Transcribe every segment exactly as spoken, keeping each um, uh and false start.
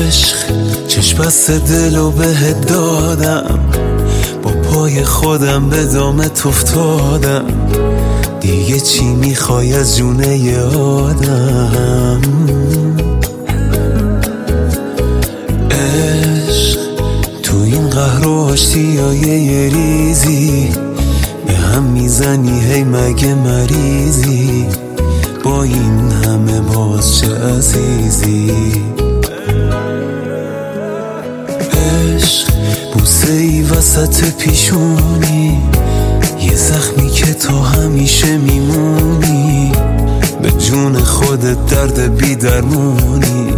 عشق چشم بست دلو بهت دادم، با پای خودم به دامت افتادم، دیگه چی میخوای از جونه ی آدم؟ عشق تو این قهر و آشتیای یه ریزی به هم میزنی، هی مگه مریضی؟ با این همه باز چه عزیزی؟ عشق بوسه ای وسط پیشونی، یه زخمی که تو همیشه میمونی، به جون خودت درد بی درمونی.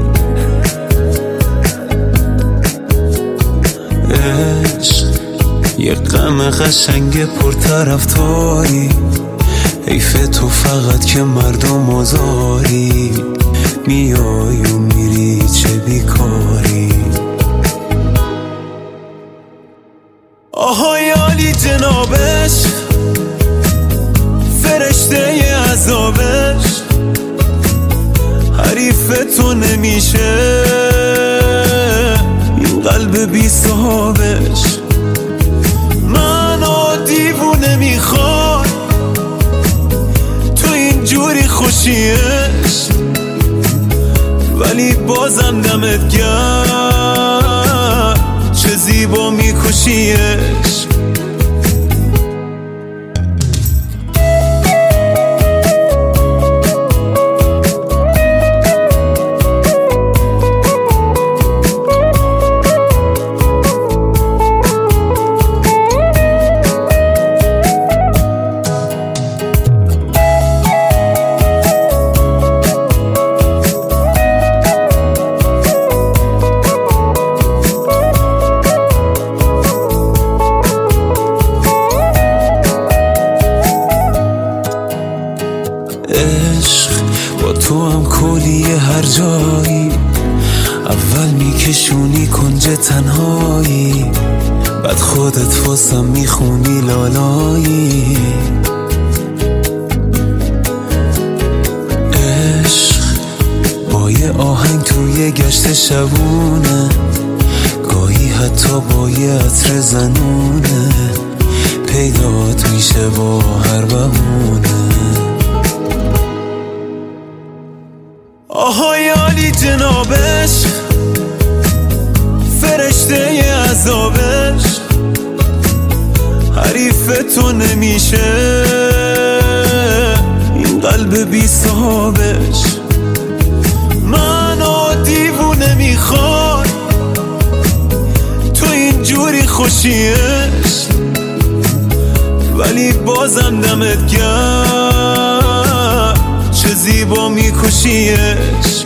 عشق یه غم قشنگ پرطرفداری، حیف تو فقط که مردم آزاری، میای و میری چه بیکاری. آهای عالی جنابش، فرشته ی عذابش، حریف تو نمیشه این قلب بی صاحبش. منو دیوونه میخواد تو اینجوری خوشیش، ولی بازم دمت گرم چه زیبا میکشیش. عشق با تو هم کلیه هر جایی، اول میکشونی کنج تنهایی، بعد خودت واسم میخونی لالایی. عشق با یه آهنگ توی گشت شبونه، گاهی حتی با یه عطر زنونه، پیدات میشه با هر بهونه. آهای عالی جنابش، فرشته ی عذابش، حریف تو نمیشه این قلب بی صاحبش. منو دیوونه میخواد تو اینجوری خوشیش، ولی بازم دمت گرم چه زیبا میکشیش.